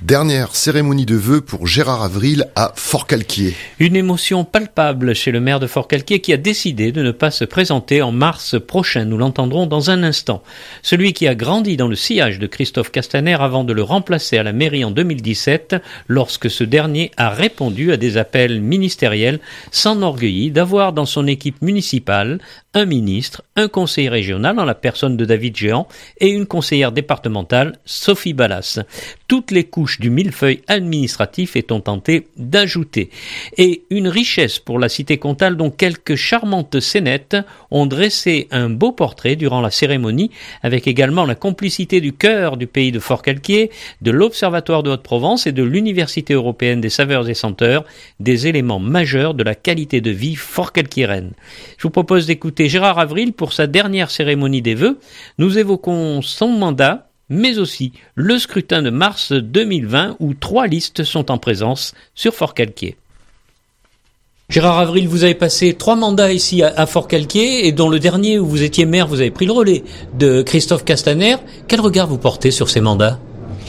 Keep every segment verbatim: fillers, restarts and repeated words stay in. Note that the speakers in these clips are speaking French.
Dernière cérémonie de vœux pour Gérard Avril à Forcalquier. Une émotion palpable chez le maire de Forcalquier qui a décidé de ne pas se présenter en mars prochain. Nous l'entendrons dans un instant. Celui qui a grandi dans le sillage de Christophe Castaner avant de le remplacer à la mairie en deux mille dix-sept, lorsque ce dernier a répondu à des appels ministériels, s'enorgueillit d'avoir dans son équipe municipale un ministre, un conseiller régional en la personne de David Géant et une conseillère départementale, Sophie Ballas. Toutes les couches du millefeuille administratif est-on tenté d'ajouter. Et une richesse pour la cité comtale dont quelques charmantes scénettes ont dressé un beau portrait durant la cérémonie, avec également la complicité du cœur du pays de Forcalquier, de l'Observatoire de Haute-Provence et de l'Université européenne des saveurs et senteurs, des éléments majeurs de la qualité de vie forcalquiéraine. Je vous propose d'écouter Gérard Avril pour sa dernière cérémonie des vœux. Nous évoquons son mandat, mais aussi le scrutin de mars deux mille vingt où trois listes sont en présence sur Forcalquier. Gérard Avril, vous avez passé trois mandats ici à Forcalquier et dont le dernier où vous étiez maire, vous avez pris le relais de Christophe Castaner. Quel regard vous portez sur ces mandats ?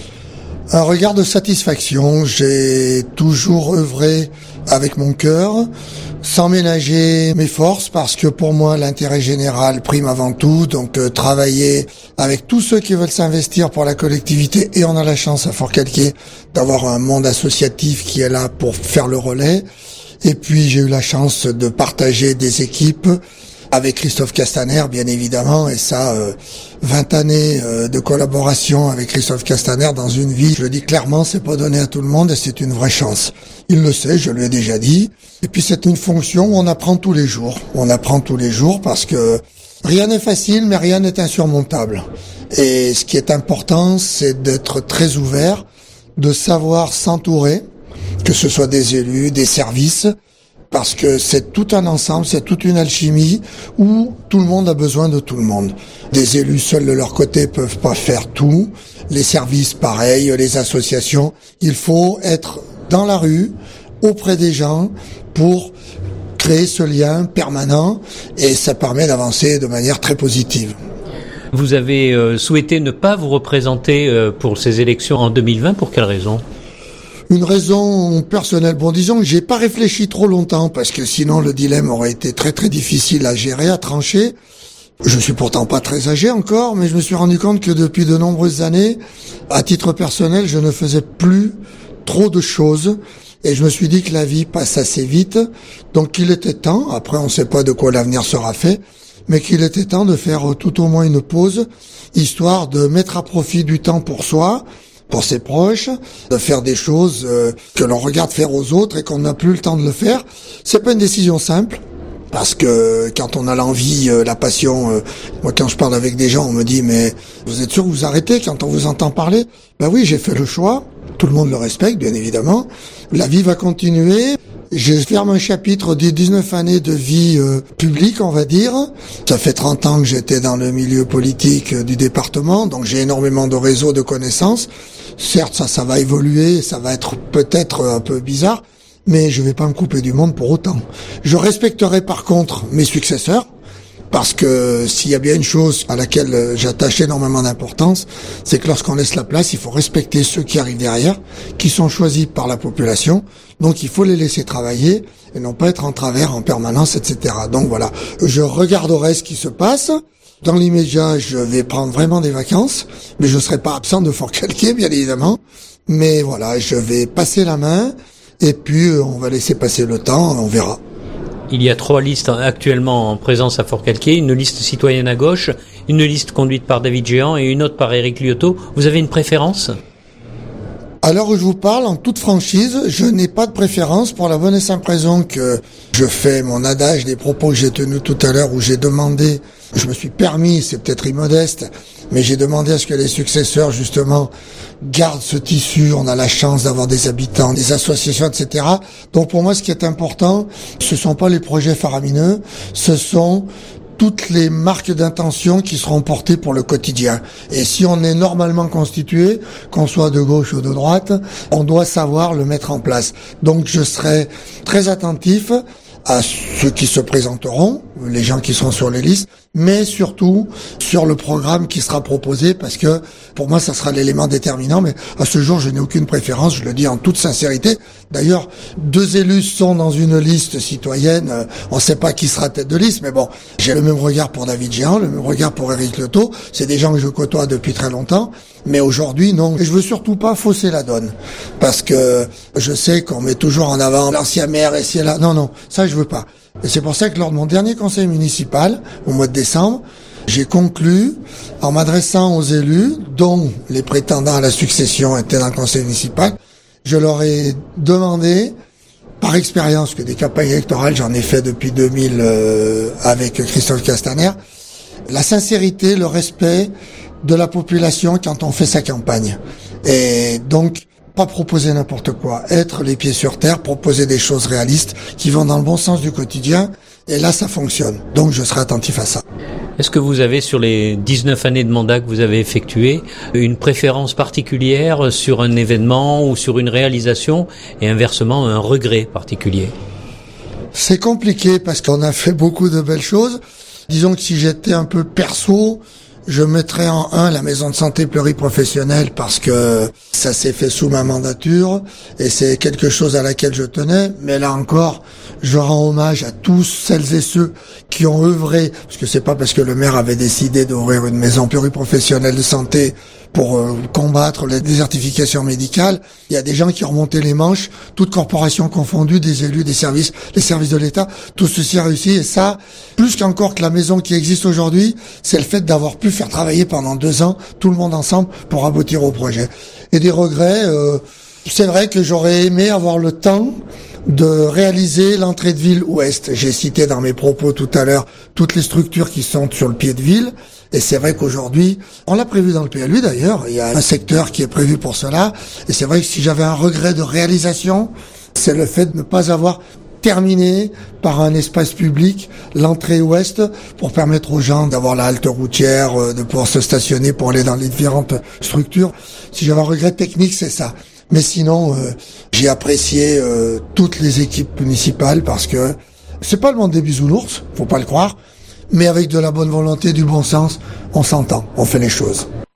Un regard de satisfaction. J'ai toujours œuvré avec mon cœur, sans ménager mes forces, parce que pour moi l'intérêt général prime avant tout. Donc euh, travailler avec tous ceux qui veulent s'investir pour la collectivité, et on a la chance à Forcalquier d'avoir un monde associatif qui est là pour faire le relais. Et puis j'ai eu la chance de partager des équipes avec Christophe Castaner, bien évidemment, et ça, euh, vingt années euh, de collaboration avec Christophe Castaner dans une vie, je le dis clairement, c'est pas donné à tout le monde et c'est une vraie chance. Il le sait, je lui ai déjà dit. Et puis c'est une fonction où on apprend tous les jours. On apprend tous les jours parce que rien n'est facile, mais rien n'est insurmontable. Et ce qui est important, c'est d'être très ouvert, de savoir s'entourer, que ce soit des élus, des services, parce que c'est tout un ensemble, c'est toute une alchimie où tout le monde a besoin de tout le monde. Des élus seuls de leur côté peuvent pas faire tout, les services pareil, les associations. Il faut être dans la rue, auprès des gens, pour créer ce lien permanent, et ça permet d'avancer de manière très positive. Vous avez euh, souhaité ne pas vous représenter euh, pour ces élections en deux mille vingt, pour quelle raison ? Une raison personnelle. Bon, disons que j'ai pas réfléchi trop longtemps parce que sinon le dilemme aurait été très très difficile à gérer, à trancher. Je suis pourtant pas très âgé encore, mais je me suis rendu compte que depuis de nombreuses années, à titre personnel, je ne faisais plus trop de choses et je me suis dit que la vie passe assez vite, donc qu'il était temps, après on sait pas de quoi l'avenir sera fait, mais qu'il était temps de faire tout au moins une pause, histoire de mettre à profit du temps pour soi, pour ses proches, de faire des choses euh, que l'on regarde faire aux autres et qu'on n'a plus le temps de le faire. C'est pas une décision simple, parce que quand on a l'envie, euh, la passion, euh, moi quand je parle avec des gens, on me dit mais vous êtes sûr que vous arrêtez quand on vous entend parler ? Ben oui, j'ai fait le choix, tout le monde le respecte bien évidemment, la vie va continuer. Je ferme un chapitre des dix-neuf années de vie euh, publique, on va dire. Ça fait trente ans que j'étais dans le milieu politique euh, du département, donc j'ai énormément de réseaux, de connaissances. Certes, ça, ça va évoluer, ça va être peut-être un peu bizarre, mais je vais pas me couper du monde pour autant. Je respecterai par contre mes successeurs, parce que s'il y a bien une chose à laquelle j'attache énormément d'importance, c'est que lorsqu'on laisse la place, il faut respecter ceux qui arrivent derrière, qui sont choisis par la population. Donc il faut les laisser travailler et non pas être en travers en permanence, et cetera. Donc voilà, je regarderai ce qui se passe. Dans l'immédiat, je vais prendre vraiment des vacances, mais je ne serai pas absent de Forcalquier, bien évidemment. Mais voilà, je vais passer la main et puis on va laisser passer le temps, on verra. Il y a trois listes actuellement en présence à Forcalquier, une liste citoyenne à gauche, une liste conduite par David Géant et une autre par Éric Liotto. Vous avez une préférence ? À l'heure où je vous parle, en toute franchise, je n'ai pas de préférence pour la bonne et simple raison que je fais mon adage des propos que j'ai tenus tout à l'heure où j'ai demandé, je me suis permis, c'est peut-être immodeste, mais j'ai demandé à ce que les successeurs, justement, gardent ce tissu. On a la chance d'avoir des habitants, des associations, et cetera. Donc pour moi, ce qui est important, ce sont pas les projets faramineux, ce sont toutes les marques d'intention qui seront portées pour le quotidien. Et si on est normalement constitué, qu'on soit de gauche ou de droite, on doit savoir le mettre en place. Donc je serai très attentif à ceux qui se présenteront, les gens qui seront sur les listes, mais surtout sur le programme qui sera proposé, parce que pour moi, ça sera l'élément déterminant, mais à ce jour, je n'ai aucune préférence, je le dis en toute sincérité. D'ailleurs, deux élus sont dans une liste citoyenne, on ne sait pas qui sera tête de liste, mais bon, j'ai le même regard pour David Géant, le même regard pour Éric Leteau, c'est des gens que je côtoie depuis très longtemps, mais aujourd'hui, non. Et je veux surtout pas fausser la donne, parce que je sais qu'on met toujours en avant l'ancien maire et c'est là. Non, non, ça je veux pas. Et c'est pour ça que lors de mon dernier conseil municipal, au mois de décembre, j'ai conclu, en m'adressant aux élus, dont les prétendants à la succession étaient dans le conseil municipal, je leur ai demandé, par expérience, que des campagnes électorales, j'en ai fait depuis deux mille euh, avec Christophe Castaner, la sincérité, le respect de la population quand on fait sa campagne. Et donc, pas proposer n'importe quoi, être les pieds sur terre, proposer des choses réalistes qui vont dans le bon sens du quotidien, et là ça fonctionne. Donc je serai attentif à ça. Est-ce que vous avez, sur les dix-neuf années de mandat que vous avez effectuées, une préférence particulière sur un événement ou sur une réalisation, et inversement un regret particulier? C'est compliqué parce qu'on a fait beaucoup de belles choses. Disons que si j'étais un peu perso, je mettrais en un la maison de santé pluriprofessionnelle parce que ça s'est fait sous ma mandature et c'est quelque chose à laquelle je tenais. Mais là encore, je rends hommage à tous celles et ceux qui ont œuvré, parce que c'est pas parce que le maire avait décidé d'ouvrir une maison pluriprofessionnelle de santé pour euh, combattre la désertification médicale. Il y a des gens qui ont remonté les manches, toutes corporations confondues, des élus, des services, les services de l'État, tout ceci a réussi. Et ça, plus qu'encore que la maison qui existe aujourd'hui, c'est le fait d'avoir pu faire travailler pendant deux ans tout le monde ensemble pour aboutir au projet. Et des regrets, euh, c'est vrai que j'aurais aimé avoir le temps de réaliser l'entrée de ville ouest. J'ai cité dans mes propos tout à l'heure toutes les structures qui sont sur le pied de ville. Et c'est vrai qu'aujourd'hui, on l'a prévu dans le P L U d'ailleurs, il y a un secteur qui est prévu pour cela. Et c'est vrai que si j'avais un regret de réalisation, c'est le fait de ne pas avoir terminé par un espace public l'entrée ouest pour permettre aux gens d'avoir la halte routière, de pouvoir se stationner pour aller dans les différentes structures. Si j'avais un regret technique, c'est ça. Mais sinon, euh, j'ai apprécié euh, toutes les équipes municipales parce que c'est pas le monde des bisounours, faut pas le croire, mais avec de la bonne volonté, du bon sens, on s'entend, on fait les choses.